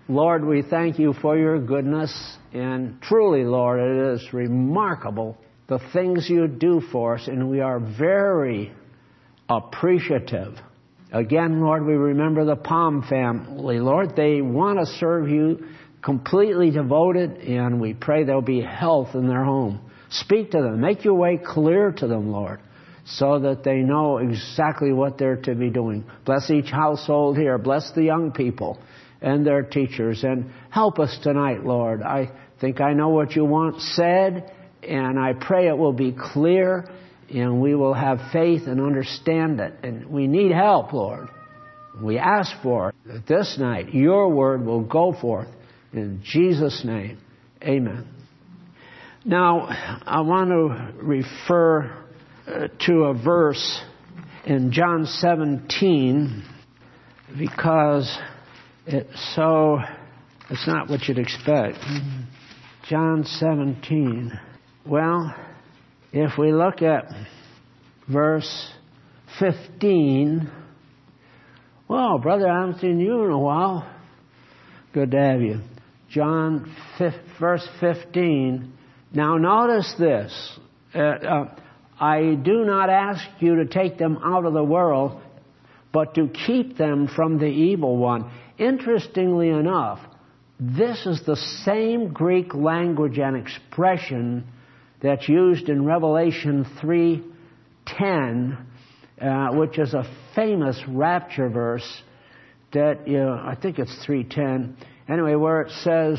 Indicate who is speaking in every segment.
Speaker 1: Lord, we thank you for your goodness, and truly, Lord, it is remarkable the things you do for us, and we are very appreciative. Again, Lord, we remember the Palm family. Lord, they want to serve you, completely devoted, and we pray there'll be health in their home. Speak to them. Make your way clear to them, Lord, so that they know exactly what they're to be doing. Bless each household here. Bless the young people and their teachers. And help us tonight, Lord. I think I know what you want said, and I pray it will be clear, and we will have faith and understand it. And we need help, Lord. We ask for it that this night your word will go forth. In Jesus' name, amen. Now, I want to refer to a verse in John 17 because it's not what you'd expect. John 17. Well, if we look at verse 15, well, brother, I haven't seen you in a while. Good to have you. John verse 15. Now notice this. I do not ask you to take them out of the world, but to keep them from the evil one. Interestingly enough, this is the same Greek language and expression that's used in Revelation 3:10, which is a famous rapture verse that, I think it's 3:10. Anyway, where it says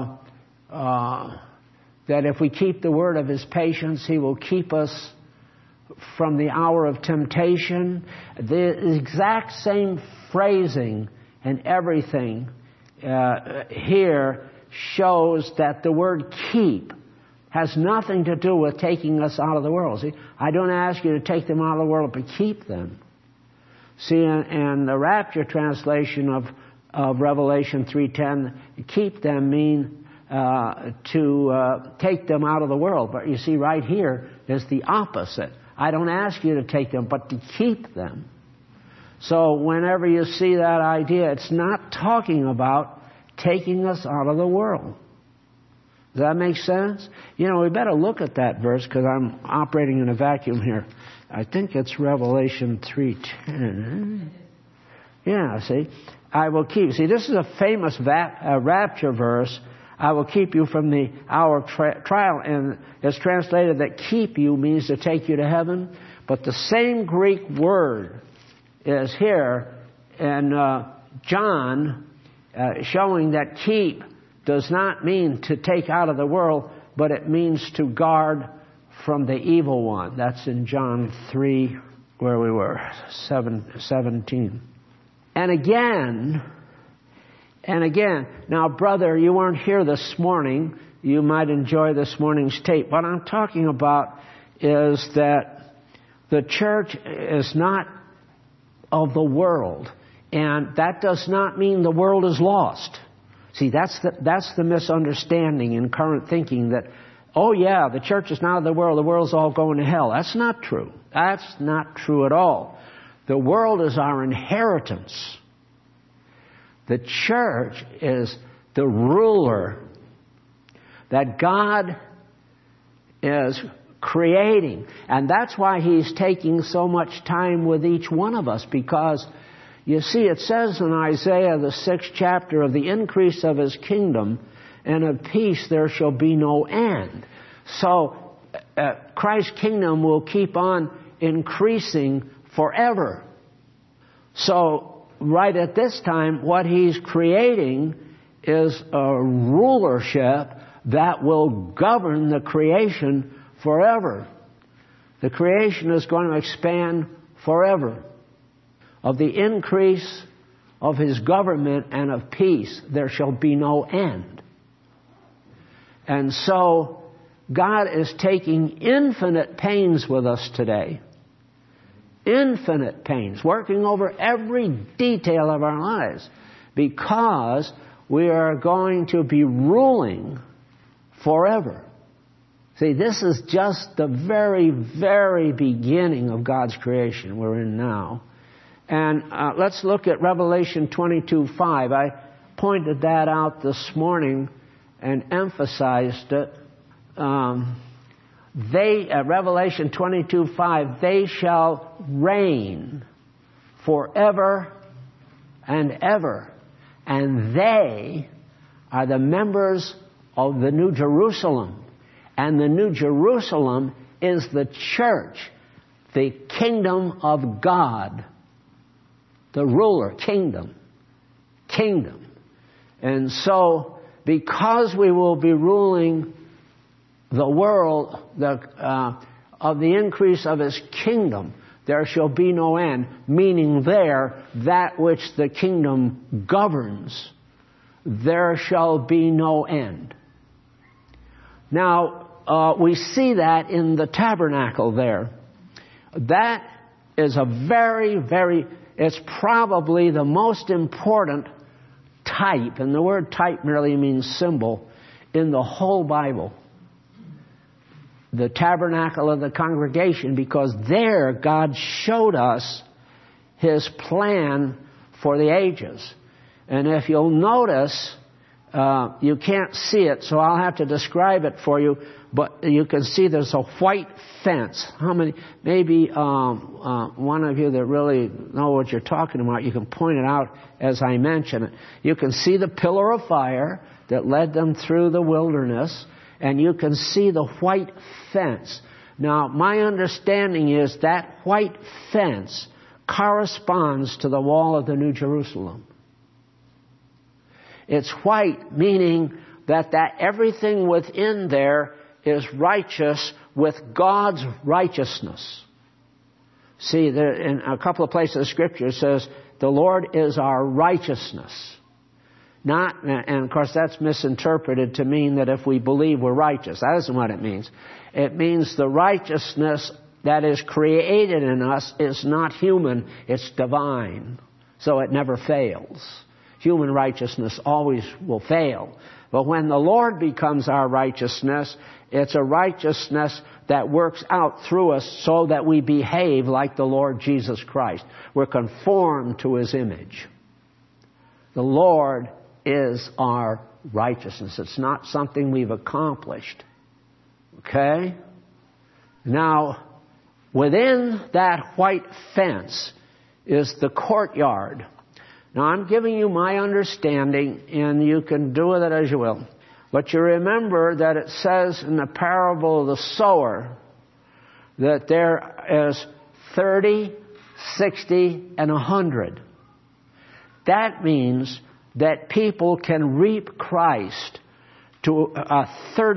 Speaker 1: that if we keep the word of his patience, he will keep us from the hour of temptation. The exact same phrasing and everything here shows that the word keep has nothing to do with taking us out of the world. See, I don't ask you to take them out of the world, but keep them. See, and the rapture translation of Revelation 3:10, keep them mean to take them out of the world. But you see, right here is the opposite. I don't ask you to take them, but to keep them. So whenever you see that idea, it's not talking about taking us out of the world. Does that make sense? We better look at that verse because I'm operating in a vacuum here. I think it's Revelation 3:10. Yeah, see? I will keep. See, this is a famous rapture verse. I will keep you from the hour of trial. And it's translated that keep you means to take you to heaven. But the same Greek word is here in John, showing that keep does not mean to take out of the world, but it means to guard from the evil one. That's in John 3, where we were, 17. And again, now brother, you weren't here this morning. You might enjoy this morning's tape. What I'm talking about is that the church is not of the world. And that does not mean the world is lost. See, that's the misunderstanding in current thinking that, oh yeah, the church is not of the world's all going to hell. That's not true. That's not true at all. The world is our inheritance. The church is the ruler that God is creating. And that's why He's taking so much time with each one of us, because you see, it says in Isaiah, the 6th chapter, of the increase of His kingdom and of peace there shall be no end. So Christ's kingdom will keep on increasing forever. So right at this time, what He's creating is a rulership that will govern the creation forever. The creation is going to expand forever. Of the increase of His government and of peace, there shall be no end. And so, God is taking infinite pains with us today. Infinite pains, working over every detail of our lives, because we are going to be ruling forever. See, this is just the very, very beginning of God's creation we're in now. And let's look at Revelation 22:5. pointed that out this morning and emphasized it. Revelation 22:5, they shall reign forever and ever. And they are the members of the New Jerusalem. And the New Jerusalem is the church, the kingdom of God. The ruler, kingdom. And so, because we will be ruling the world of the increase of His kingdom, there shall be no end, meaning that which the kingdom governs, there shall be no end. Now, we see that in the tabernacle there. That is a it's probably the most important type, and the word type merely means symbol, in the whole Bible. The tabernacle of the congregation, because there God showed us His plan for the ages. And if you'll notice, you can't see it, so I'll have to describe it for you, but you can see there's a white fence. How many? Maybe one of you that really know what you're talking about, you can point it out as I mention it. You can see the pillar of fire that led them through the wilderness, and you can see the white fence. Now, my understanding is that white fence corresponds to the wall of the New Jerusalem. It's white, meaning that everything within there is righteous with God's righteousness. See, in a couple of places of Scripture it says, the Lord is our righteousness. And of course that's misinterpreted to mean that if we believe we're righteous. That isn't what it means. It means the righteousness that is created in us is not human, it's divine. So it never fails. Human righteousness always will fail. But when the Lord becomes our righteousness, it's a righteousness that works out through us so that we behave like the Lord Jesus Christ. We're conformed to His image. The Lord is our righteousness. It's not something we've accomplished. Okay? Now, within that white fence is the courtyard. Now, I'm giving you my understanding, and you can do with it as you will. But you remember that it says in the parable of the sower that there is 30, 60, and 100. That means that people can reap Christ to a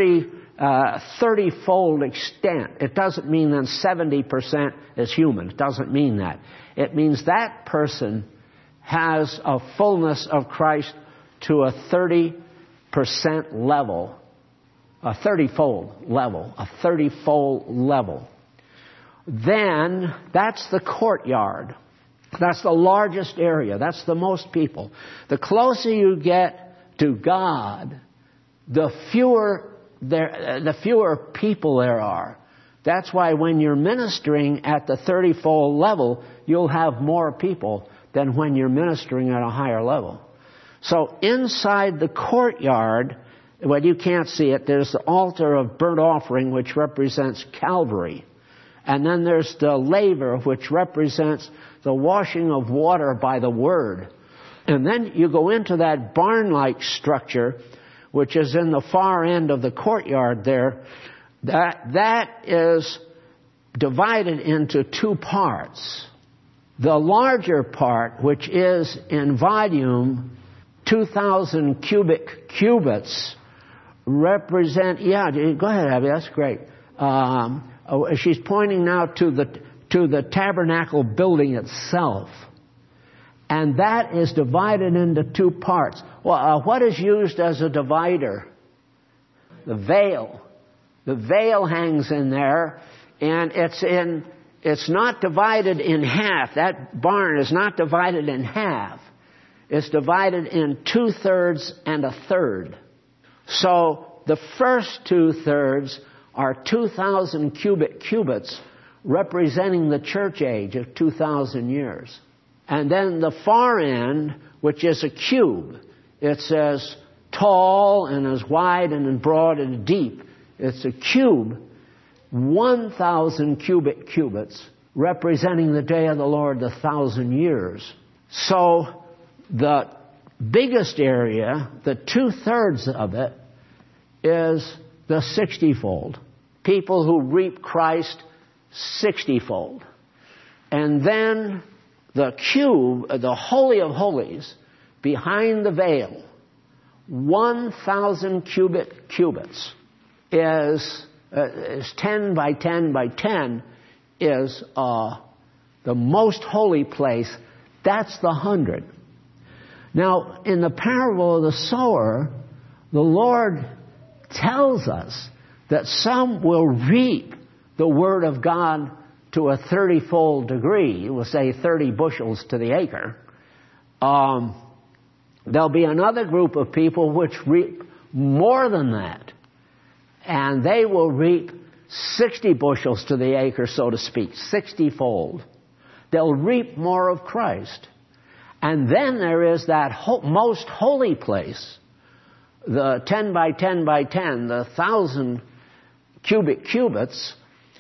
Speaker 1: 30-fold extent. It doesn't mean that 70% is human. It doesn't mean that. It means that person has a fullness of Christ to a 30% level, a 30-fold level. Then that's the courtyard. That's the largest area. That's the most people. The closer you get to God, the fewer people there are. That's why when you're ministering at the 30-fold level, you'll have more people than when you're ministering at a higher level. So inside the courtyard, well, you can't see it, there's the altar of burnt offering, which represents Calvary. And then there's the laver, which represents the washing of water by the Word. And then you go into that barn-like structure, which is in the far end of the courtyard there. That is divided into two parts. The larger part, which is in volume 2,000 cubic cubits, represent... Yeah, go ahead, Abby. That's great. She's pointing now to the tabernacle building itself. And that is divided into two parts. Well, what is used as a divider? The veil. The veil hangs in there, and it's not divided in half. That barn is not divided in half. It's divided in 2/3 and 1/3. So the first 2/3 are 2,000 cubic cubits, representing the church age of 2,000 years. And then the far end, which is a cube, It's as tall and as wide and as broad and deep. It's a cube, 1,000 cubic cubits, representing the day of the Lord, the 1,000 years. So the biggest area, the 2/3 of it, is the 60-fold. People who reap Christ 60-fold. And then the cube, the Holy of Holies, behind the veil, 1,000 cubic cubits, is 10 by 10 by 10, is the most holy place. That's the 100. Now, in the parable of the sower, the Lord tells us that some will reap the Word of God to a 30-fold degree. We'll say 30 bushels to the acre. There'll be another group of people which reap more than that. And they will reap 60 bushels to the acre, so to speak, 60-fold. They'll reap more of Christ. And then there is that most holy place, the 10 by 10 by 10, the 1,000 cubic cubits.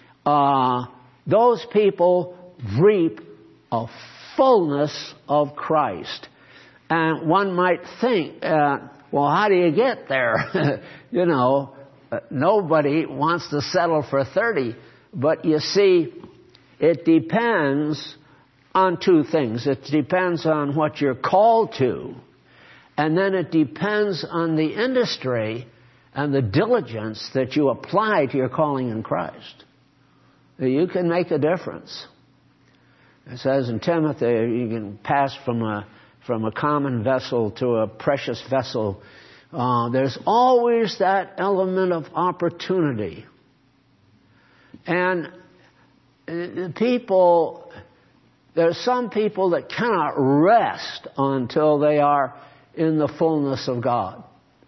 Speaker 1: Those people reap a fullness of Christ. And one might think, well, how do you get there? Nobody wants to settle for 30. But you see, it depends on two things. It depends on what you're called to. And then it depends on the industry and the diligence that you apply to your calling in Christ. You can make a difference. It says in Timothy, you can pass from a common vessel to a precious vessel. There's always that element of opportunity. And there's some people that cannot rest until they are in the fullness of God.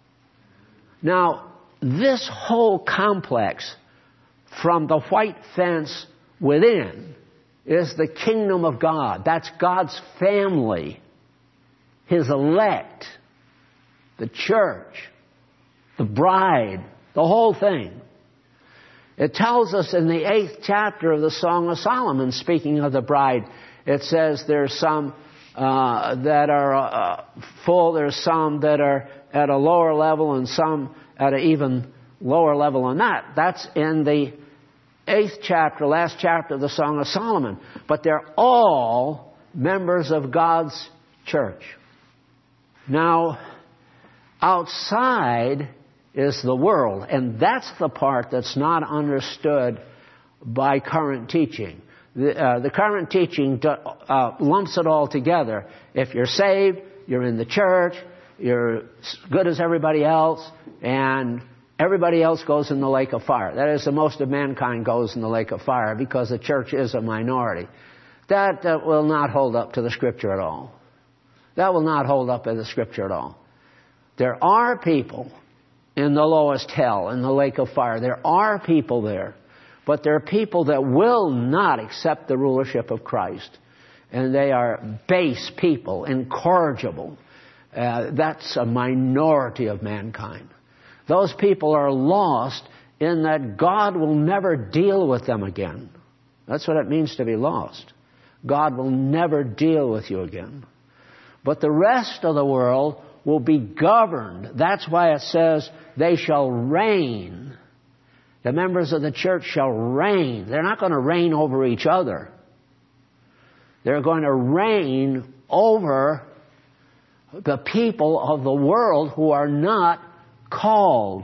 Speaker 1: Now, this whole complex, from the white fence within, is the kingdom of God. That's God's family, His elect, the church, the bride, the whole thing. It tells us in the 8th chapter of the Song of Solomon, speaking of the bride, it says there's some that are full, there's some that are at a lower level, and some at an even lower level than that. That's in the 8th chapter, last chapter of the Song of Solomon. But they're all members of God's church. Now, outside is the world, and that's the part that's not understood by current teaching. The current teaching lumps it all together. If you're saved, you're in the church, you're as good as everybody else, and everybody else goes in the lake of fire. That is, the most of mankind goes in the lake of fire because the church is a minority. That will not hold up to the Scripture at all. That will not hold up in the Scripture at all. There are people in the lowest hell, in the lake of fire. There are people there. But there are people that will not accept the rulership of Christ. And they are base people, incorrigible. That's a minority of mankind. Those people are lost in that God will never deal with them again. That's what it means to be lost. God will never deal with you again. But the rest of the world will be governed. That's why it says they shall reign. The members of the church shall reign. They're not going to reign over each other. They're going to reign over the people of the world who are not called.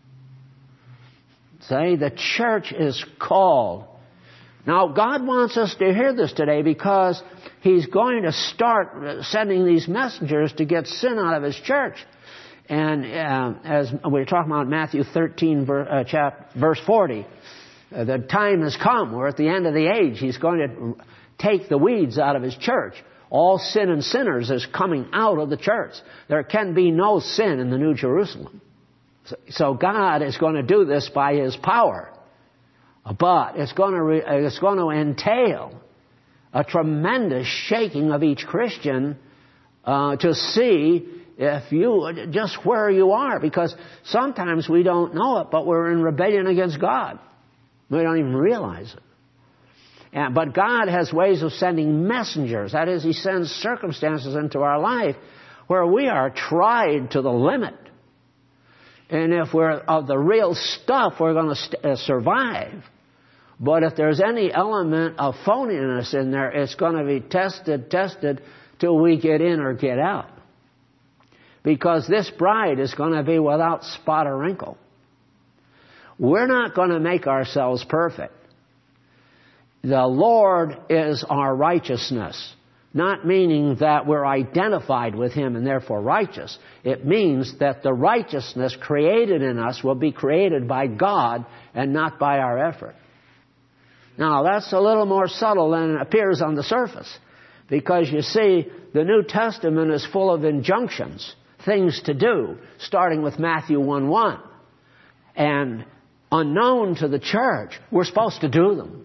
Speaker 1: Say, the church is called. Now, God wants us to hear this today because He's going to start sending these messengers to get sin out of His church. And as we're talking about Matthew 13, verse 40, the time has come. We're at the end of the age. He's going to take the weeds out of His church. All sin and sinners is coming out of the church. There can be no sin in the New Jerusalem. So God is going to do this by His power. But it's going to entail a tremendous shaking of each Christian to see if you, just where you are, because sometimes we don't know it, but we're in rebellion against God. We don't even realize it. But God has ways of sending messengers. That is, He sends circumstances into our life where we are tried to the limit. And if we're of the real stuff, we're going to survive. But if there's any element of phoniness in there, it's going to be tested till we get in or get out. Because this bride is going to be without spot or wrinkle. We're not going to make ourselves perfect. The Lord is our righteousness. Not meaning that we're identified with Him and therefore righteous. It means that the righteousness created in us will be created by God and not by our effort. Now, that's a little more subtle than it appears on the surface. Because you see, the New Testament is full of injunctions, things to do, starting with Matthew 1:1. And unknown to the church, we're supposed to do them.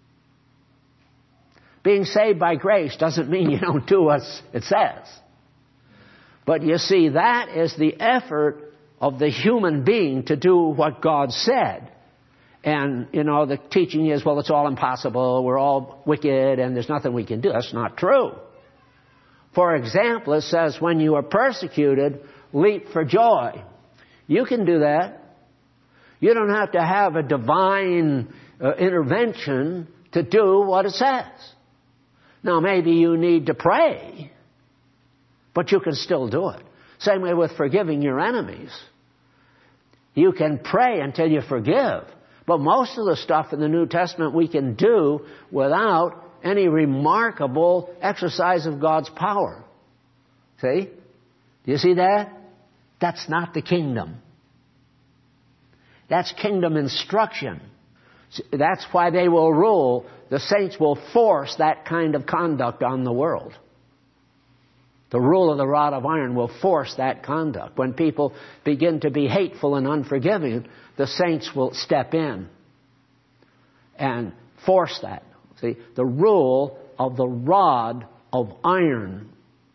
Speaker 1: Being saved by grace doesn't mean you don't do what it says. But you see, that is the effort of the human being to do what God said. And, the teaching is, well, it's all impossible, we're all wicked, and there's nothing we can do. That's not true. For example, it says, when you are persecuted, leap for joy. You can do that. You don't have to have a divine intervention to do what it says. Now, maybe you need to pray, but you can still do it. Same way with forgiving your enemies. You can pray until you forgive. But most of the stuff in the New Testament we can do without any remarkable exercise of God's power. See? Do you see that? That's not the kingdom. That's kingdom instruction. That's why they will rule. The saints will force that kind of conduct on the world. The rule of the rod of iron will force that conduct. When people begin to be hateful and unforgiving, the saints will step in and force that. See, the rule of the rod of iron,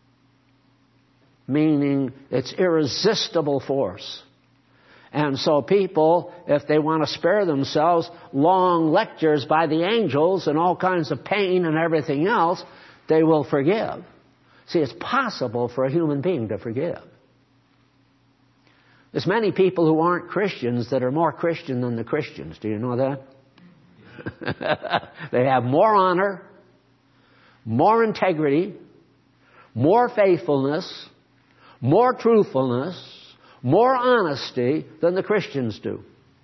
Speaker 1: meaning it's irresistible force. And so people, if they want to spare themselves long lectures by the angels and all kinds of pain and everything else, they will forgive. See, it's possible for a human being to forgive. There's many people who aren't Christians that are more Christian than the Christians. Do you know that? They have more honor, more integrity, more faithfulness, more truthfulness, more honesty than the Christians do.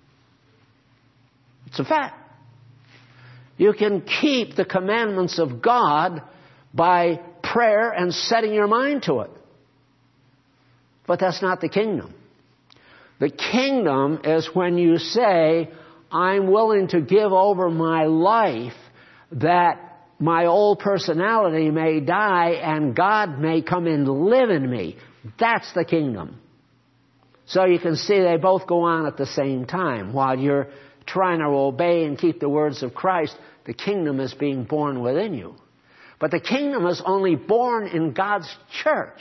Speaker 1: It's a fact. You can keep the commandments of God by prayer and setting your mind to it. But that's not the kingdom. The kingdom is when you say, I'm willing to give over my life that my old personality may die and God may come and live in me. That's the kingdom. So you can see they both go on at the same time. While you're trying to obey and keep the words of Christ, the kingdom is being born within you. But the kingdom is only born in God's church.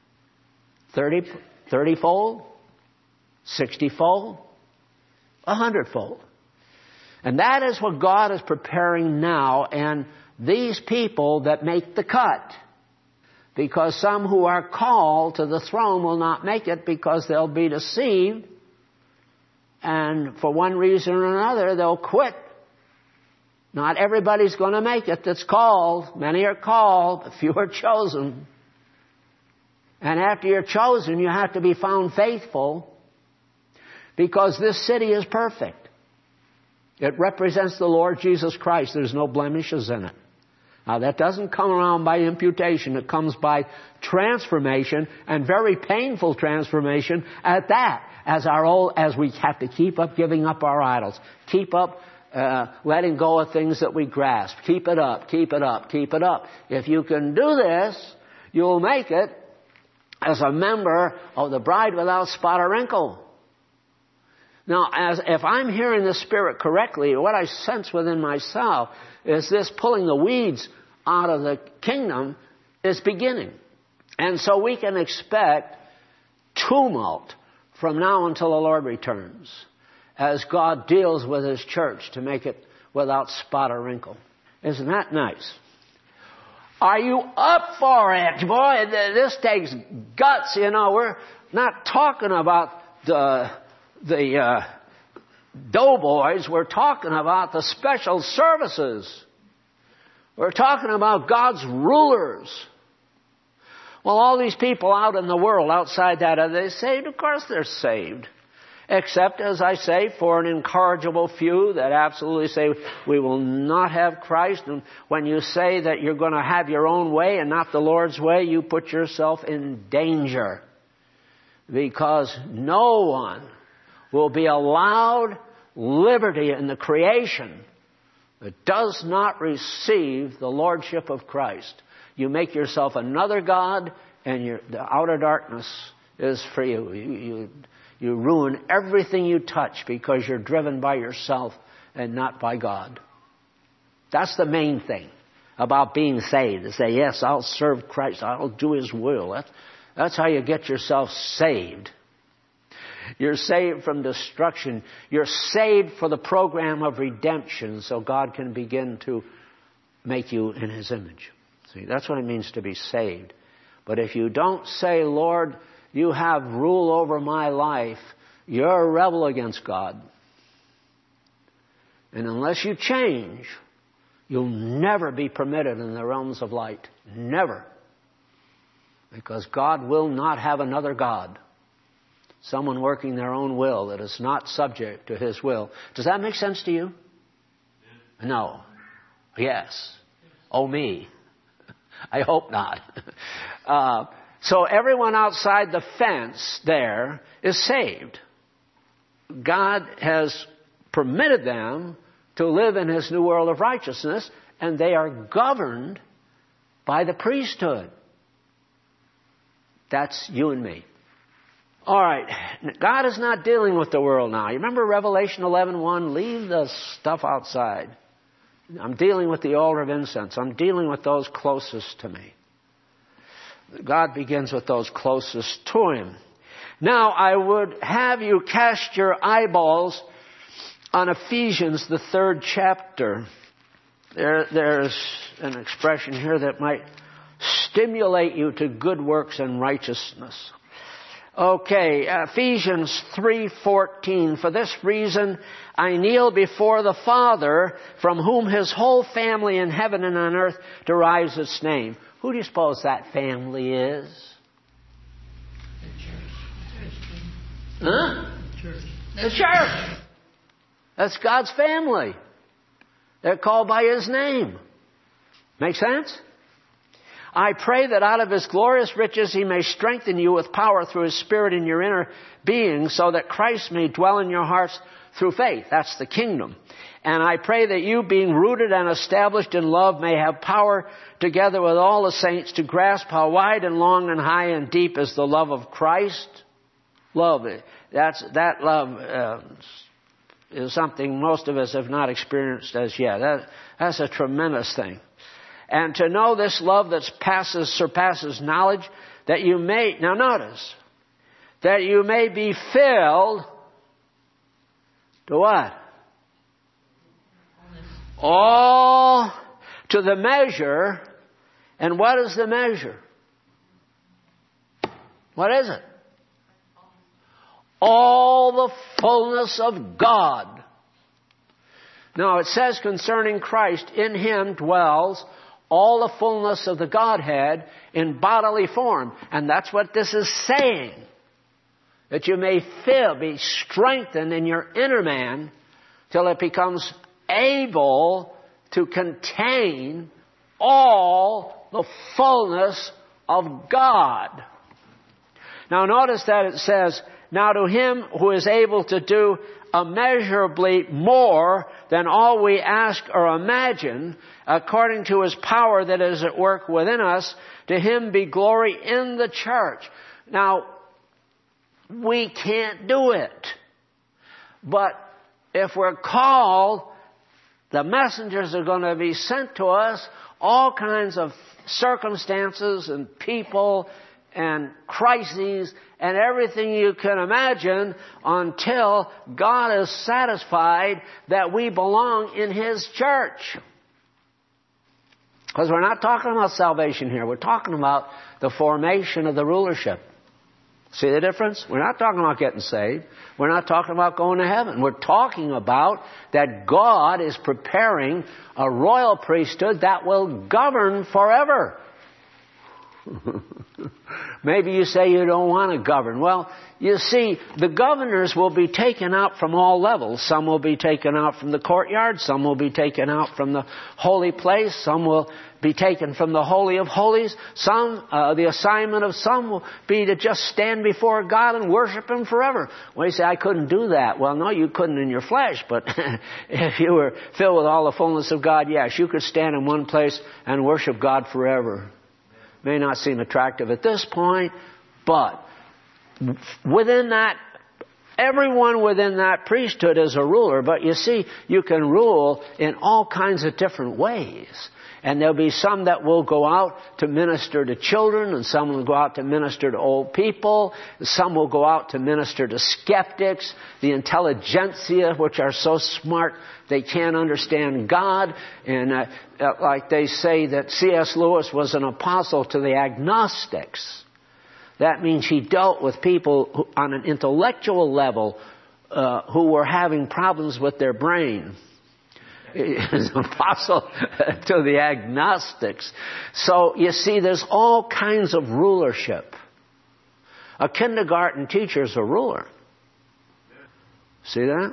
Speaker 1: 30-fold, 60-fold, 100-fold. And that is what God is preparing now. And these people that make the cut, because some who are called to the throne will not make it because they'll be deceived. And for one reason or another, they'll quit. Not everybody's going to make it that's called. Many are called, but few are chosen. And after you're chosen, you have to be found faithful, because this city is perfect. It represents the Lord Jesus Christ. There's no blemishes in it. Now, that doesn't come around by imputation. It comes by transformation, and very painful transformation at that, as we have to keep up giving up our idols. Keep up letting go of things that we grasp. Keep it up, keep it up, keep it up. If you can do this, you'll make it as a member of the bride without spot or wrinkle. Now, if I'm hearing the Spirit correctly, what I sense within myself is this pulling the weeds out of the kingdom is beginning. And so we can expect tumult from now until the Lord returns, as God deals with His church to make it without spot or wrinkle. Isn't that nice? Are you up for it? Boy, this takes guts, you know. We're not talking about the doughboys. We're talking about the special services. We're talking about God's rulers. Well, all these people out in the world outside that, are they saved? Of course they're saved. Except, as I say, for an incorrigible few that absolutely say, we will not have Christ. And when you say that you're going to have your own way and not the Lord's way, you put yourself in danger. Because no one will be allowed liberty in the creation that does not receive the Lordship of Christ. You make yourself another God, and the outer darkness is for you. You ruin everything you touch because you're driven by yourself and not by God. That's the main thing about being saved. To say, yes, I'll serve Christ. I'll do His will. That's how you get yourself saved. You're saved from destruction. You're saved for the program of redemption so God can begin to make you in His image. See, that's what it means to be saved. But if you don't say, Lord, you have rule over my life, you're a rebel against God. And unless you change, you'll never be permitted in the realms of light. Never. Because God will not have another God. Someone working their own will that is not subject to His will. Does that make sense to you? No. Yes. Oh, me. I hope not. So everyone outside the fence there is saved. God has permitted them to live in His new world of righteousness, and they are governed by the priesthood. That's you and me. All right. God is not dealing with the world now. You remember Revelation 11:1? Leave the stuff outside. I'm dealing with the altar of incense. I'm dealing with those closest to me. God begins with those closest to Him. Now, I would have you cast your eyeballs on Ephesians, the 3rd chapter. There's an expression here that might stimulate you to good works and righteousness. Okay, Ephesians 3:14. For this reason I kneel before the Father, from whom His whole family in heaven and on earth derives its name. Who do you suppose that family is?
Speaker 2: The church.
Speaker 1: Huh?
Speaker 2: Church.
Speaker 1: The church. That's God's family. They're called by His name. Make sense? I pray that out of His glorious riches He may strengthen you with power through His Spirit in your inner being, so that Christ may dwell in your hearts through faith. That's the kingdom. And I pray that you, being rooted and established in love, may have power together with all the saints to grasp how wide and long and high and deep is the love of Christ. Love. That love is something most of us have not experienced as yet. That's a tremendous thing. And to know this love that surpasses knowledge, that you may, now notice, that you may be filled to what? All to the measure. And what is the measure? What is it? All the fullness of God. Now it says concerning Christ, in Him dwells all the fullness of the Godhead in bodily form. And that's what this is saying. That you may be strengthened in your inner man till it becomes able to contain all the fullness of God. Now notice that it says, now to Him who is able to do immeasurably more than all we ask or imagine, according to His power that is at work within us, to Him be glory in the church. Now, we can't do it. But if we're called, the messengers are going to be sent to us, all kinds of circumstances and people and crises and everything you can imagine until God is satisfied that we belong in His church. Because we're not talking about salvation here. We're talking about the formation of the rulership. See the difference? We're not talking about getting saved. We're not talking about going to heaven. We're talking about that God is preparing a royal priesthood that will govern forever. Maybe you say you don't want to govern. Well, you see, the governors will be taken out from all levels. Some will be taken out from the courtyard. Some will be taken out from the holy place. Some will be taken from the Holy of Holies. The assignment of some will be to just stand before God and worship Him forever. Well, you say, I couldn't do that. Well, no, you couldn't in your flesh, but if you were filled with all the fullness of God, yes, you could stand in one place and worship God forever. May not seem attractive at this point, but within that, everyone within that priesthood is a ruler. But you see, you can rule in all kinds of different ways. And there'll be some that will go out to minister to children, and some will go out to minister to old people. Some will go out to minister to skeptics, the intelligentsia, which are so smart they can't understand God. And like they say that C.S. Lewis was an apostle to the agnostics. That means he dealt with people who, on an intellectual level who were having problems with their brain. Is an apostle to the agnostics. So, you see, there's all kinds of rulership. A kindergarten teacher is a ruler. See that?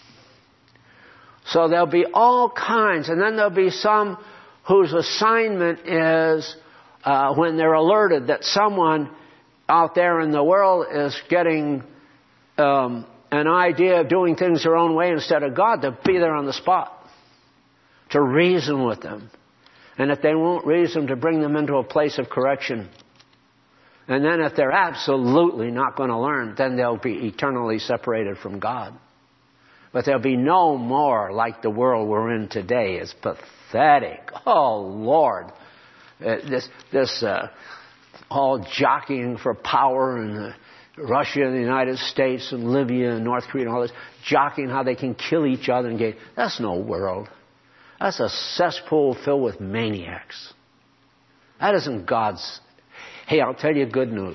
Speaker 1: So there'll be all kinds. And then there'll be some whose assignment is when they're alerted that someone out there in the world is getting an idea of doing things their own way instead of God, to be there on the spot, to reason with them. And if they won't reason, to bring them into a place of correction. And then if they're absolutely not going to learn, then they'll be eternally separated from God. But there'll be no more like the world we're in today. It's pathetic. Oh, Lord. This all jockeying for power in Russia and the United States and Libya and North Korea and all this, jockeying how they can kill each other and get... That's no world. That's a cesspool filled with maniacs. That isn't God's... Hey, I'll tell you good news.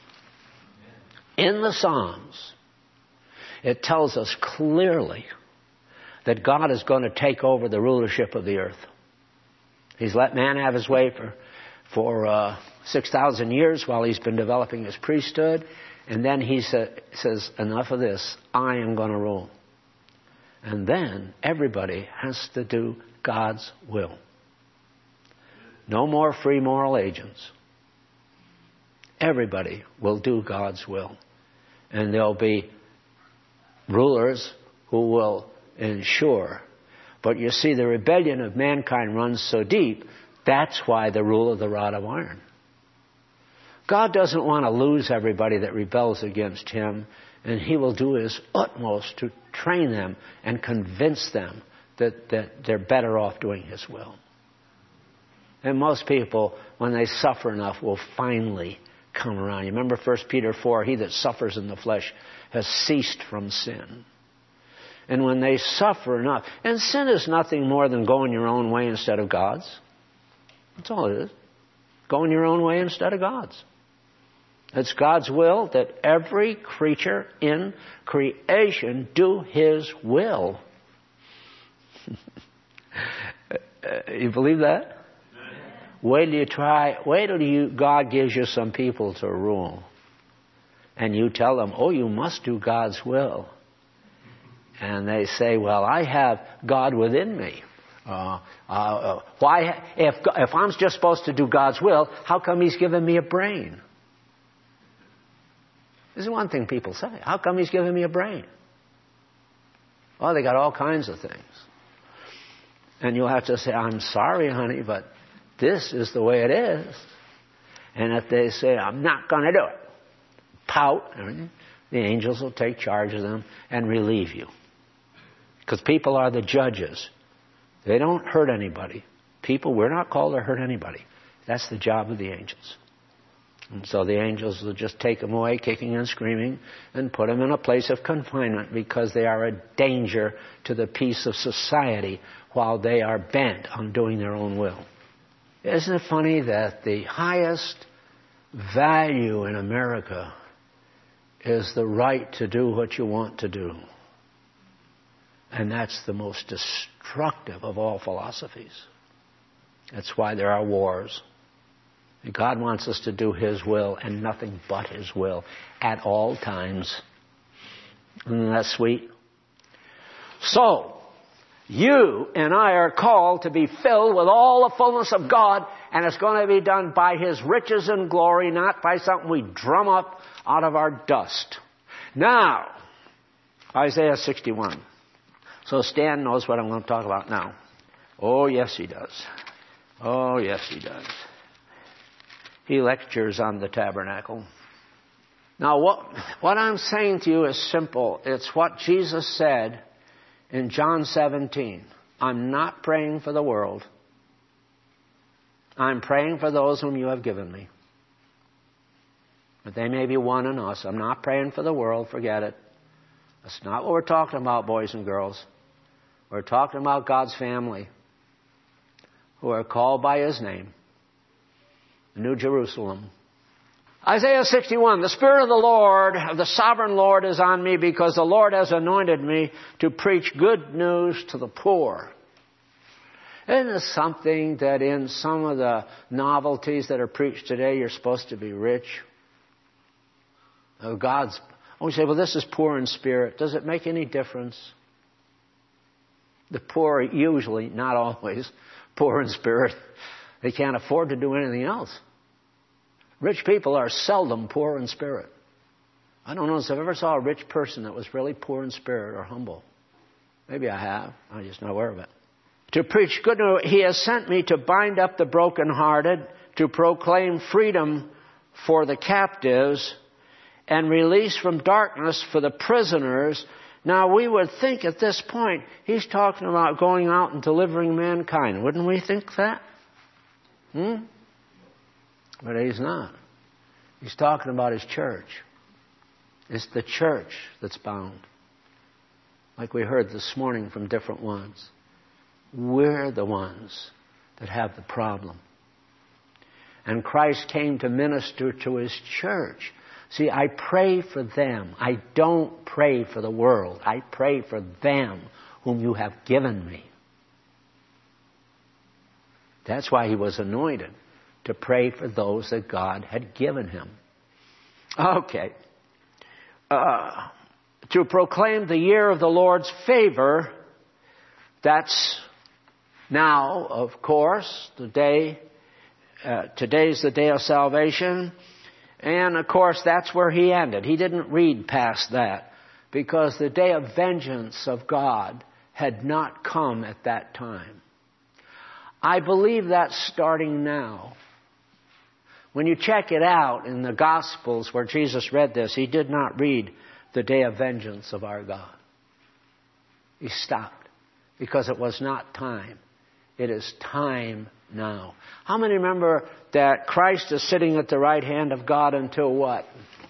Speaker 1: In the Psalms, it tells us clearly that God is going to take over the rulership of the earth. He's let man have his way for 6,000 years while He's been developing His priesthood. And then He says, enough of this. I am going to rule. And then everybody has to do God's will. No more free moral agents. Everybody will do God's will. And there'll be rulers who will ensure. But you see, the rebellion of mankind runs so deep, that's why the rule of the rod of iron. God doesn't want to lose everybody that rebels against Him, and He will do His utmost to train them and convince them that they're better off doing His will. And most people, when they suffer enough, will finally come around. You remember 1 Peter 4, he that suffers in the flesh has ceased from sin. And when they suffer enough, and sin is nothing more than going your own way instead of God's. That's all it is. Going your own way instead of God's. It's God's will that every creature in creation do His will. You believe that? Wait till God gives you some people to rule. And you tell them, oh, you must do God's will. And they say, well, I have God within me. Why? If I'm just supposed to do God's will, how come He's given me a brain? This is one thing people say. How come He's given me a brain? Oh, they got all kinds of things. And you'll have to say, I'm sorry, honey, but this is the way it is. And if they say, I'm not going to do it, pout, the angels will take charge of them and relieve you. Because people are the judges. They don't hurt anybody. We're not called to hurt anybody. That's the job of the angels. And so the angels will just take them away, kicking and screaming, and put them in a place of confinement because they are a danger to the peace of society while they are bent on doing their own will. Isn't it funny that the highest value in America is the right to do what you want to do? And that's the most destructive of all philosophies. That's why there are wars. God wants us to do His will and nothing but His will at all times. Isn't that sweet? So, you and I are called to be filled with all the fullness of God, and it's going to be done by His riches and glory, not by something we drum up out of our dust. Now, Isaiah 61. So Stan knows what I'm going to talk about now. Oh, yes, he does. Oh, yes, he does. He lectures on the tabernacle. Now, what I'm saying to you is simple. It's what Jesus said in John 17. I'm not praying for the world. I'm praying for those whom you have given me. But they may be one in us. I'm not praying for the world. Forget it. That's not what we're talking about, boys and girls. We're talking about God's family who are called by His name. New Jerusalem. Isaiah 61, the Spirit of the Lord, of the Sovereign Lord is on me because the Lord has anointed me to preach good news to the poor. Isn't it something that in some of the novelties that are preached today, you're supposed to be rich? We say, well, this is poor in spirit. Does it make any difference? The poor are usually, not always, poor in spirit. They can't afford to do anything else. Rich people are seldom poor in spirit. I don't know if I ever saw a rich person that was really poor in spirit or humble. Maybe I have. I'm just not aware of it. To preach good news, He has sent me to bind up the brokenhearted, to proclaim freedom for the captives, and release from darkness for the prisoners. Now, we would think at this point, He's talking about going out and delivering mankind. Wouldn't we think that? But He's not. He's talking about His church. It's the church that's bound. Like we heard this morning from different ones. We're the ones that have the problem. And Christ came to minister to His church. See, I pray for them. I don't pray for the world. I pray for them whom you have given me. That's why He was anointed, to pray for those that God had given Him. Okay. To proclaim the year of the Lord's favor, that's now, of course, the day. Today's the day of salvation. And, of course, that's where He ended. He didn't read past that because the day of vengeance of God had not come at that time. I believe that's starting now. When you check it out in the Gospels where Jesus read this, He did not read the day of vengeance of our God. He stopped because it was not time. It is time now. How many remember that Christ is sitting at the right hand of God until what?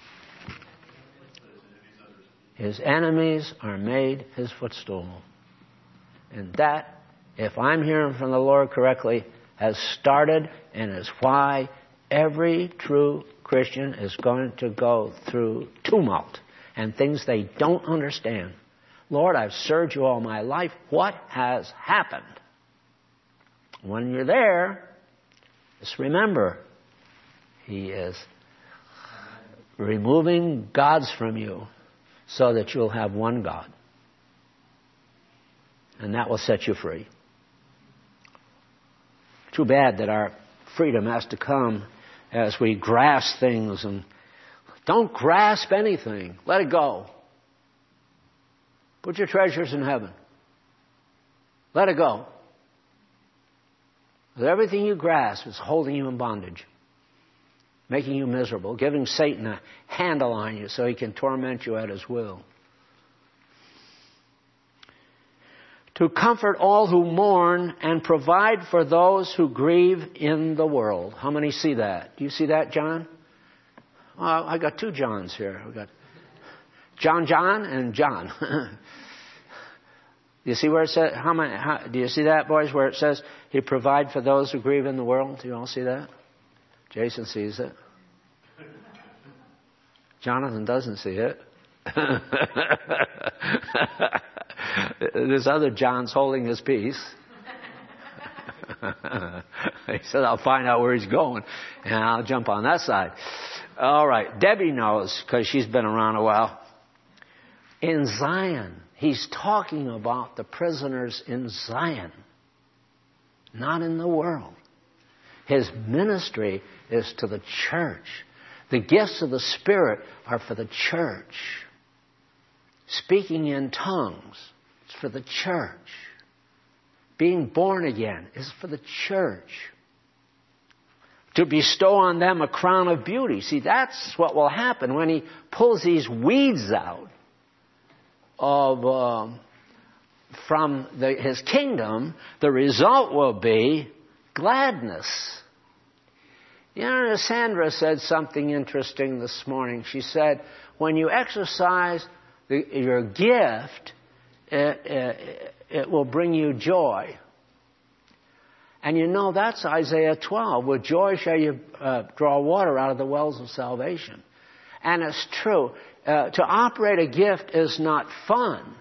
Speaker 1: His enemies are made His footstool. And that, if I'm hearing from the Lord correctly, has started and is why every true Christian is going to go through tumult and things they don't understand. Lord, I've served you all my life. What has happened? When you're there, just remember, He is removing gods from you so that you'll have one God. And that will set you free. Too bad that our freedom has to come as we grasp things. And don't grasp anything. Let it go. Put your treasures in heaven. Let it go. Because everything you grasp is holding you in bondage, making you miserable, giving Satan a handle on you so he can torment you at his will. To comfort all who mourn and provide for those who grieve in the world. How many see that? Do you see that, John? I got two Johns here. We got John and John. You see where it says, do you see that, boys, where it says, He provide for those who grieve in the world? Do you all see that? Jason sees it. Jonathan doesn't see it. This other John's holding his peace. He said, I'll find out where he's going, and I'll jump on that side. All right. Debbie knows, because she's been around a while. In Zion, he's talking about the prisoners in Zion, not in the world. His ministry is to the church. The gifts of the Spirit are for the church. Speaking in tongues is for the church. Being born again is for the church. To bestow on them a crown of beauty. See, that's what will happen when He pulls these weeds out from His kingdom. The result will be gladness. You know, Sandra said something interesting this morning. She said, when you exercise your gift, it will bring you joy. And you know, that's Isaiah 12. With joy shall you draw water out of the wells of salvation. And it's true. To operate a gift is not fun.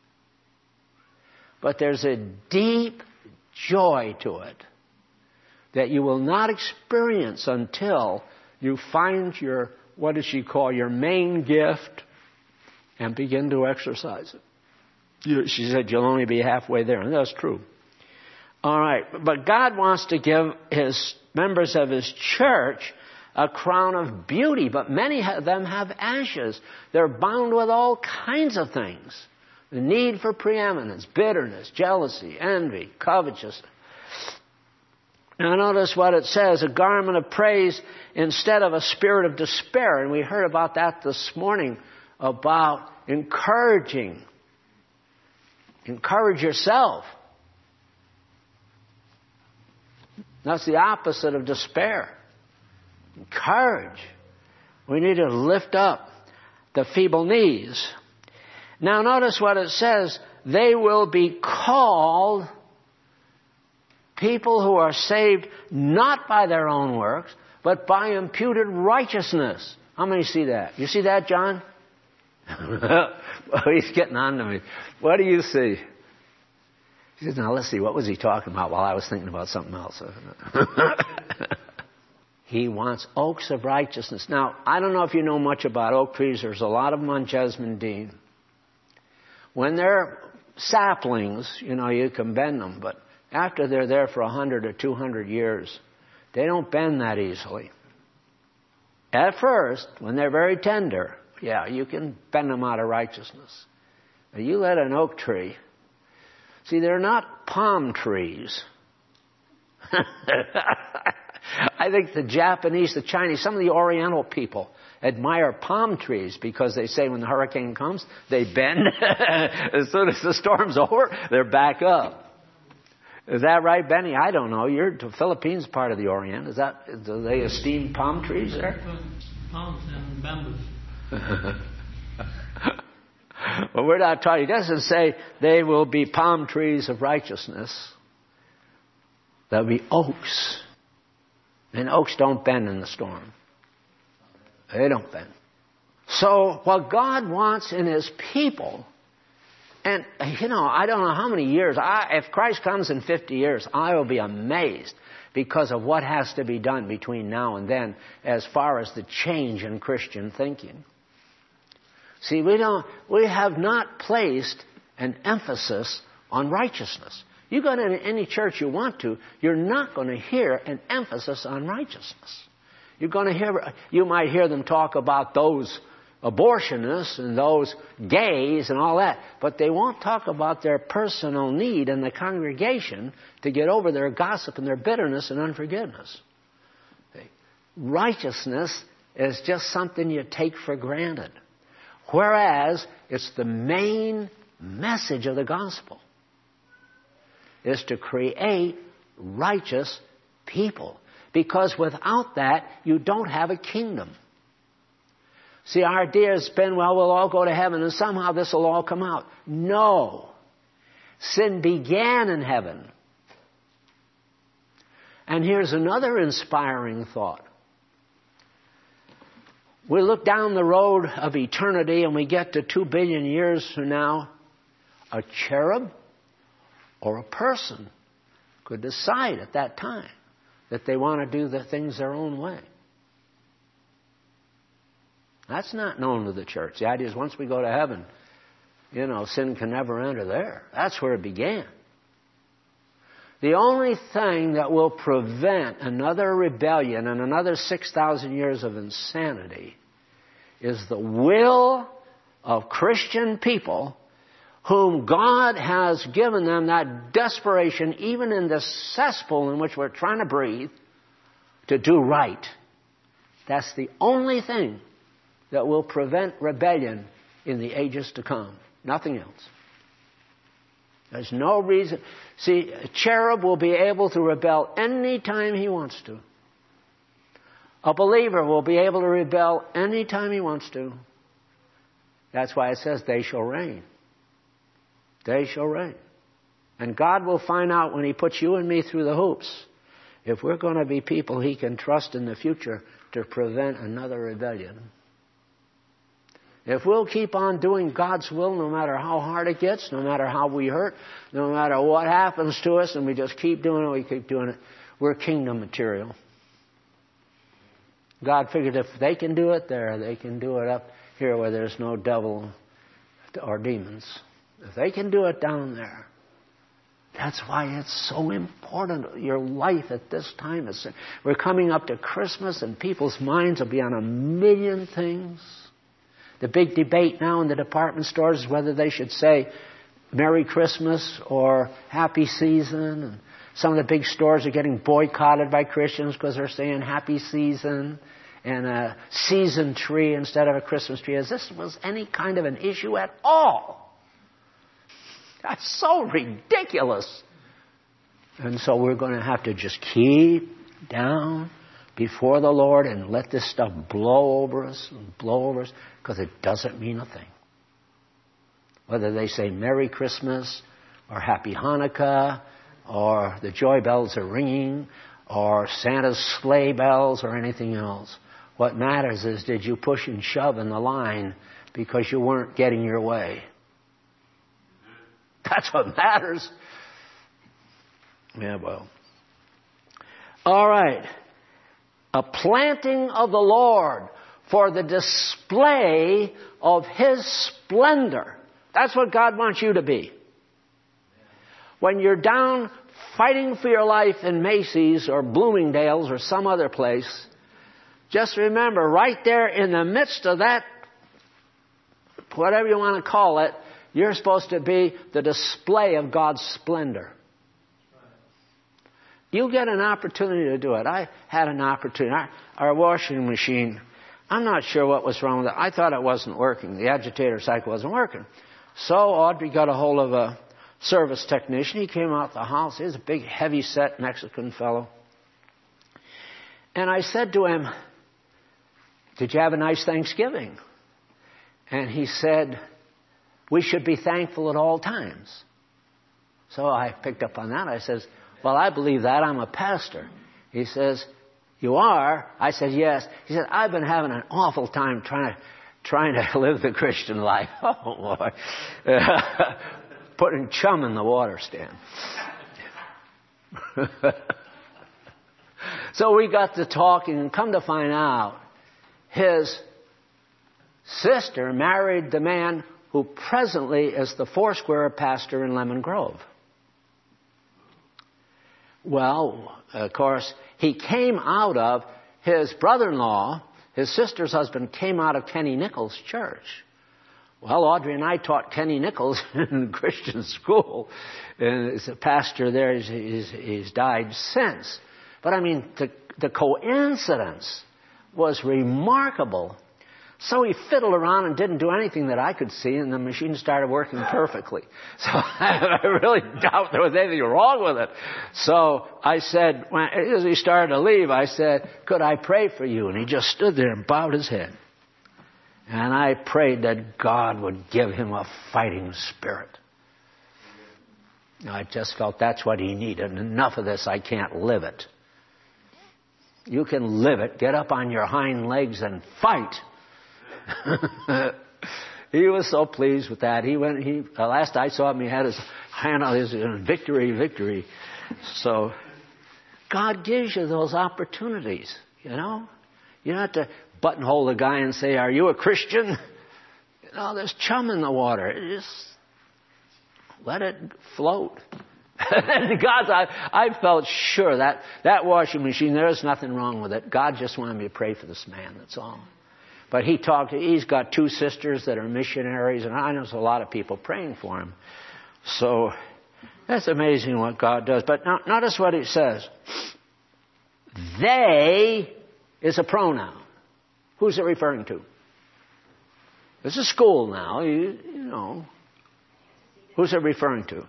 Speaker 1: But there's a deep joy to it that you will not experience until you find your, what does she call, your main gift and begin to exercise it. She said you'll only be halfway there, and that's true. All right, but God wants to give His members of His church a crown of beauty, but many of them have ashes. They're bound with all kinds of things. The need for preeminence, bitterness, jealousy, envy, covetousness. Now notice what it says, a garment of praise instead of a spirit of despair. And we heard about that this morning, about encouraging. Encourage yourself. That's the opposite of despair. Encourage. We need to lift up the feeble knees. Now notice what it says. They will be called people who are saved not by their own works, but by imputed righteousness. How many see that? You see that, John? Well, he's getting on to me. What do you see? He says, now let's see, what was he talking about while I was thinking about something else? He wants oaks of righteousness. Now, I don't know if you know much about oak trees. There's a lot of them on Jesmond Dean. When they're saplings, you know, you can bend them, but after they're there for 100 or 200 years, they don't bend that easily. At first, when they're very tender, yeah, you can bend them out of righteousness. But you let an oak tree, see, they're not palm trees. I think the Japanese, the Chinese, some of the Oriental people admire palm trees because they say when the hurricane comes, they bend. As soon as the storm's over, they're back up. Is that right, Benny? I don't know. The Philippines part of the Orient. Do they esteem palm trees there?
Speaker 2: Palms and bamboos.
Speaker 1: Well, we're not talking. It doesn't say they will be palm trees of righteousness. They'll be oaks. And oaks don't bend in the storm. They don't bend. So what God wants in His people, and you know, I don't know how many years, if Christ comes in 50 years, I will be amazed because of what has to be done between now and then as far as the change in Christian thinking. See, we have not placed an emphasis on righteousness. You go to any church you want to, you're not going to hear an emphasis on righteousness. You might hear them talk about those abortionists and those gays and all that, but they won't talk about their personal need in the congregation to get over their gossip and their bitterness and unforgiveness. Righteousness is just something you take for granted. Whereas it's the main message of the gospel is to create righteous people. Because without that, you don't have a kingdom. See, our idea has been, well, we'll all go to heaven and somehow this will all come out. No. Sin began in heaven. And here's another inspiring thought. We look down the road of eternity and we get to 2 billion years from now. A cherub or a person could decide at that time that they want to do the things their own way. That's not known to the church. The idea is once we go to heaven, sin can never enter there. That's where it began. The only thing that will prevent another rebellion and another 6,000 years of insanity is the will of Christian people whom God has given them that desperation, even in the cesspool in which we're trying to breathe, to do right. That's the only thing that will prevent rebellion in the ages to come. Nothing else. There's no reason. See, a cherub will be able to rebel any time he wants to. A believer will be able to rebel any time he wants to. That's why it says they shall reign. They shall reign. And God will find out when He puts you and me through the hoops if we're going to be people He can trust in the future to prevent another rebellion. If we'll keep on doing God's will no matter how hard it gets, no matter how we hurt, no matter what happens to us, and we just keep doing it, we're kingdom material. God figured if they can do it there, they can do it up here where there's no devil or demons. If they can do it down there. That's why it's so important, your life at this time. We're coming up to Christmas and people's minds will be on a million things. The big debate now in the department stores is whether they should say Merry Christmas or Happy Season. And some of the big stores are getting boycotted by Christians because they're saying Happy Season and a season tree instead of a Christmas tree. As this was any kind of an issue at all. That's so ridiculous. And so we're going to have to just keep down before the Lord and let this stuff blow over us, because it doesn't mean a thing. Whether they say Merry Christmas or Happy Hanukkah or the joy bells are ringing or Santa's sleigh bells or anything else. What matters is, did you push and shove in the line because you weren't getting your way? That's what matters. Yeah, well. All right. A planting of the Lord for the display of His splendor. That's what God wants you to be. When you're down fighting for your life in Macy's or Bloomingdale's or some other place, just remember, right there in the midst of that, whatever you want to call it, you're supposed to be the display of God's splendor. You get an opportunity to do it. I had an opportunity. Our washing machine, I'm not sure what was wrong with it. I thought it wasn't working. The agitator cycle wasn't working. So Audrey got a hold of a service technician. He came out the house. He was a big, heavy-set Mexican fellow. And I said to him, "Did you have a nice Thanksgiving?" And he said, "We should be thankful at all times." So I picked up on that. I says, "Well, I believe that. I'm a pastor." He says, "You are?" I said, "Yes." He said, "I've been having an awful time trying to live the Christian life." Oh, boy. Putting chum in the water stand. So we got to talking, and come to find out, his sister married the man who presently is the Foursquare pastor in Lemon Grove. Well, of course, he came out of his brother-in-law, his sister's husband, came out of Kenny Nichols' church. Well, Audrey and I taught Kenny Nichols in Christian school, and as a pastor there, he's died since. But I mean, the coincidence was remarkable. So he fiddled around and didn't do anything that I could see, and the machine started working perfectly. So I really doubt there was anything wrong with it. So I said, as he started to leave, I said, "Could I pray for you?" And he just stood there and bowed his head. And I prayed that God would give him a fighting spirit. I just felt that's what he needed. Enough of this, I can't live it. You can live it. Get up on your hind legs and fight. He was so pleased with that. Last I saw him, he had his hand on his victory. So God gives you those opportunities, you know. You don't have to buttonhole the guy and say, "Are you a Christian?" You know, there's chum in the water. Just let it float. I felt sure that washing machine, there's nothing wrong with it. God just wanted me to pray for this man, that's all. But he's got 2 sisters that are missionaries, and I know there's a lot of people praying for him. So that's amazing what God does. But now, notice what it says. They is a pronoun. Who's it referring to? This is school now, you know. Who's it referring to?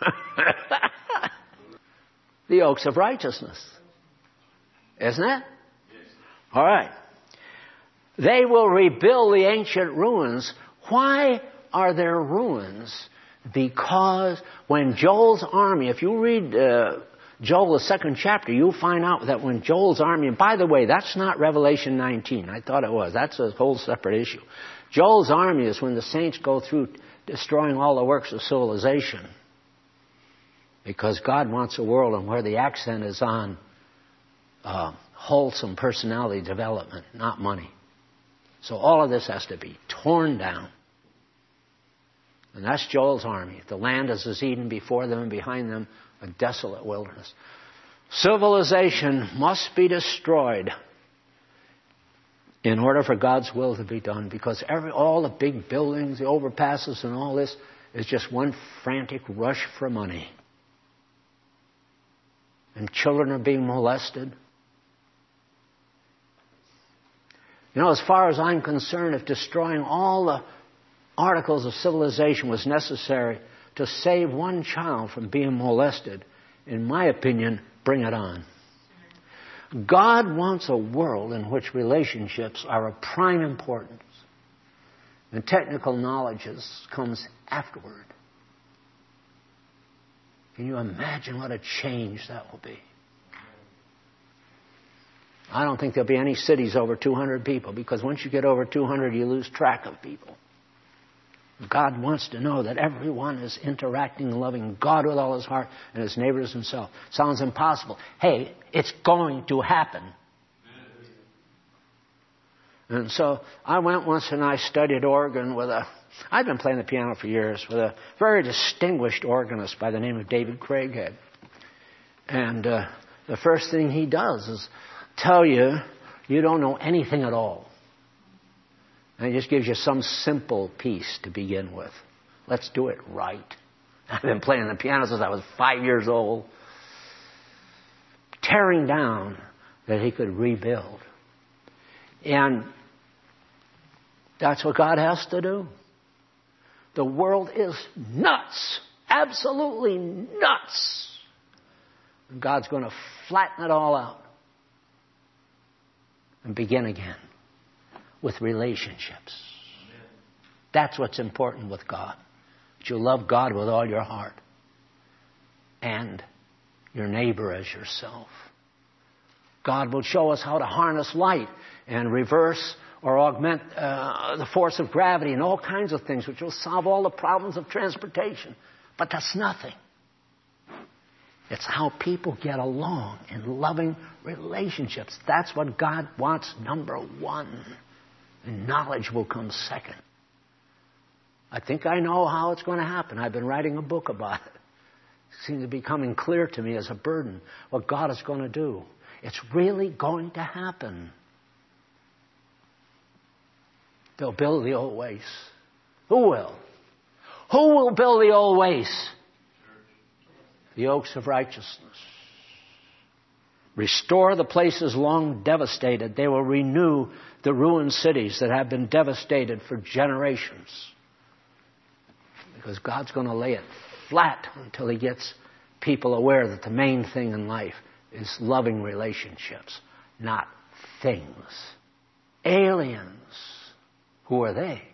Speaker 1: The oaks of righteousness. Isn't it? Yes. All right. They will rebuild the ancient ruins. Why are there ruins? Because when Joel's army, if you read Joel, the 2nd chapter, you'll find out that when Joel's army, and by the way, that's not Revelation 19. I thought it was. That's a whole separate issue. Joel's army is when the saints go through destroying all the works of civilization. Because God wants a world and where the accent is on wholesome personality development, not money. So all of this has to be torn down. And that's Joel's army. The land is as Eden before them and behind them, a desolate wilderness. Civilization must be destroyed in order for God's will to be done. Because all the big buildings, the overpasses and all this is just one frantic rush for money. And children are being molested. You know, as far as I'm concerned, if destroying all the articles of civilization was necessary to save one child from being molested, in my opinion, bring it on. God wants a world in which relationships are of prime importance. And technical knowledge comes afterward. Can you imagine what a change that will be? I don't think there'll be any cities over 200 people, because once you get over 200, you lose track of people. God wants to know that everyone is interacting and loving God with all his heart and his neighbor as himself. Sounds impossible. Hey, it's going to happen. And so I went once and I studied organ I've been playing the piano for years with a very distinguished organist by the name of David Craighead. And the first thing he does is tell you don't know anything at all. And he just gives you some simple piece to begin with. Let's do it right. I've been playing the piano since I was 5 years old. Tearing down that he could rebuild. And that's what God has to do. The world is nuts. Absolutely nuts. And God's going to flatten it all out. And begin again. With relationships. That's what's important with God. That you love God with all your heart. And your neighbor as yourself. God will show us how to harness light and reverse or augment the force of gravity and all kinds of things which will solve all the problems of transportation. But that's nothing. It's how people get along in loving relationships. That's what God wants, number one. And knowledge will come second. I think I know how it's going to happen. I've been writing a book about it. It seems to be becoming clear to me as a burden what God is going to do. It's really going to happen. They'll build the old ways. Who will? Who will build the old ways? The oaks of righteousness. Restore the places long devastated. They will renew the ruined cities that have been devastated for generations. Because God's going to lay it flat until he gets people aware that the main thing in life is loving relationships, not things. Aliens. Who are they?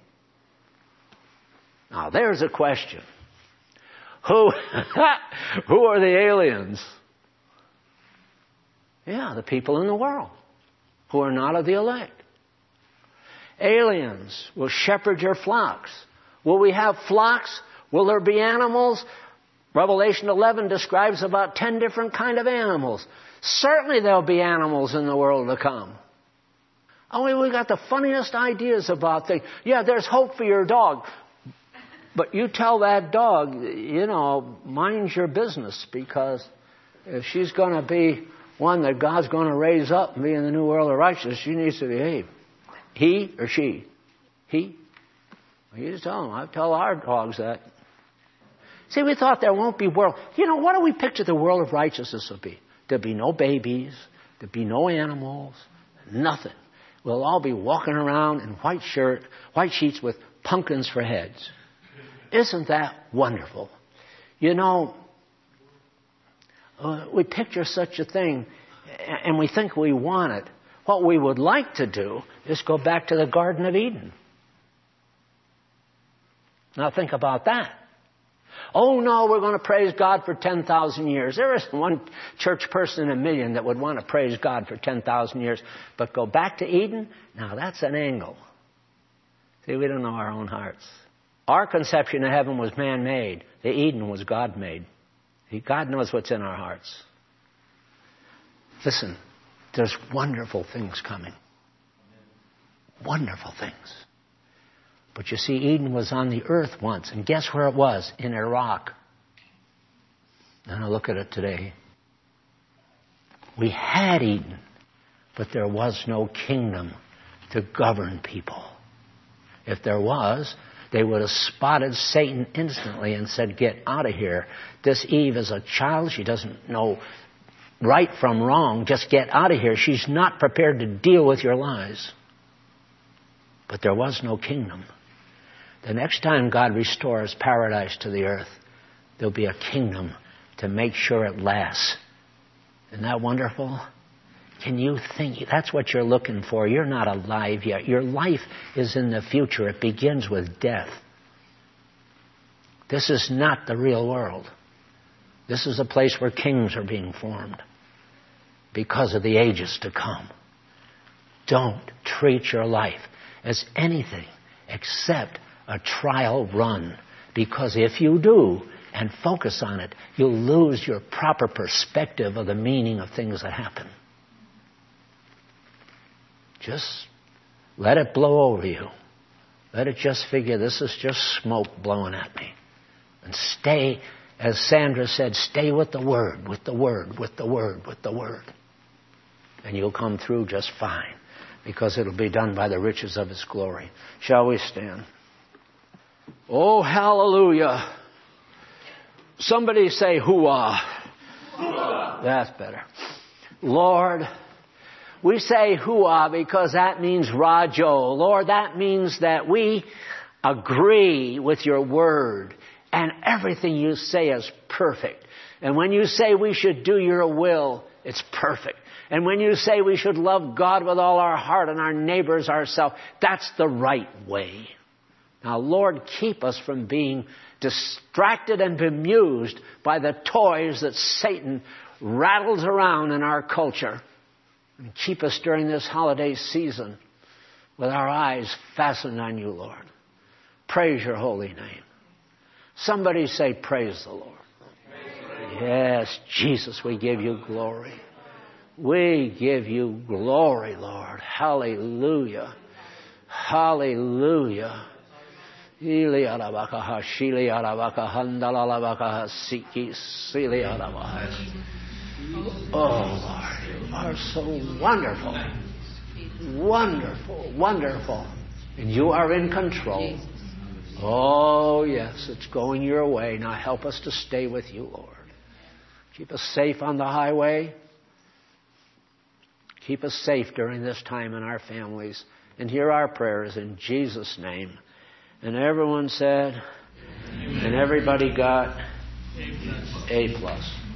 Speaker 1: Now, there's a question. Who are the aliens? Yeah, the people in the world who are not of the elect. Aliens will shepherd your flocks. Will we have flocks? Will there be animals? Revelation 11 describes about 10 different kind of animals. Certainly there'll be animals in the world to come. Oh, we got the funniest ideas about things. Yeah, there's hope for your dog. But you tell that dog, mind your business, because if she's going to be one that God's going to raise up and be in the new world of righteousness, she needs to behave. He or she? He? You just tell them. I tell our dogs that. See, we thought there won't be world. What do we picture the world of righteousness will be? There'll be no babies. There'll be no animals. Nothing. We'll all be walking around in white sheets with pumpkins for heads. Isn't that wonderful? We picture such a thing and we think we want it. What we would like to do is go back to the Garden of Eden. Now think about that. Oh no, we're going to praise God for 10,000 years. There isn't one church person in a million that would want to praise God for 10,000 years. But go back to Eden? Now that's an angle. See, we don't know our own hearts. Our conception of heaven was man-made. The Eden was God-made. God knows what's in our hearts. Listen, there's wonderful things coming. Wonderful things. But you see, Eden was on the earth once. And guess where it was? In Iraq. And I look at it today. We had Eden, but there was no kingdom to govern people. If there was, they would have spotted Satan instantly and said, get out of here. This Eve is a child. She doesn't know right from wrong. Just get out of here. She's not prepared to deal with your lies. But there was no kingdom. The next time God restores paradise to the earth, there'll be a kingdom to make sure it lasts. Isn't that wonderful? Can you think? That's what you're looking for. You're not alive yet. Your life is in the future. It begins with death. This is not the real world. This is a place where kings are being formed because of the ages to come. Don't treat your life as anything except a trial run, because if you do and focus on it, you'll lose your proper perspective of the meaning of things that happen. Just let it blow over you. Let it just figure this is just smoke blowing at me. And stay, as Sandra said, stay with the Word, with the Word, with the Word, with the Word. And you'll come through just fine, because it'll be done by the riches of His glory. Shall we stand? Oh, hallelujah. Somebody say, hooah. Hooah. That's better. Lord, we say hooah because that means rajo. Lord, that means that we agree with your word, and everything you say is perfect. And when you say we should do your will, it's perfect. And when you say we should love God with all our heart and our neighbors ourselves, that's the right way. Now, Lord, keep us from being distracted and bemused by the toys that Satan rattles around in our culture. And keep us during this holiday season with our eyes fastened on you, Lord. Praise your holy name. Somebody say, praise the Lord. Yes, Jesus, we give you glory. We give you glory, Lord. Hallelujah. Hallelujah. Oh, Lord, you are so wonderful. Wonderful, wonderful. And you are in control. Oh, yes, it's going your way. Now help us to stay with you, Lord. Keep us safe on the highway. Keep us safe during this time in our families. And hear our prayers in Jesus' name. And everyone said, and everybody got A+.